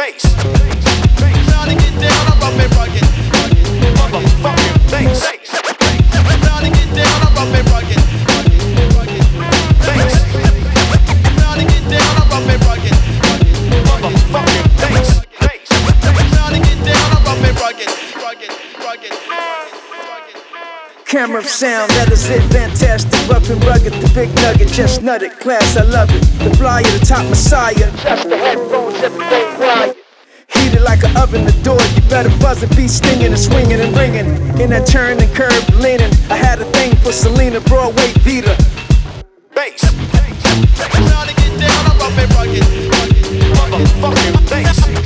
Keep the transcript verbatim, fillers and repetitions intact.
bass. Trying to get down, I'm rough and rugged. Motherfucking bass. Trying to get down, I'm rough and rugged. Bass. Trying to get down, I'm rough and rugged. Motherfucking bass. Trying to get down, I'm rough and rugged. Rugged, rugged. Camera of sound, that is it, fantastic. Rough and rugged, the big nugget, just nutted. Class, I love it. The flyer, the top messiah. That's the headphones, everything quiet. Heated like an oven, the door, you better buzz it, be stinging and swinging and ringing. In that turn and curve, leaning. I had a thing for Selena, Broadway, Vita. Bass. Trying to get down, I'm rough and rugged. Motherfucking bass.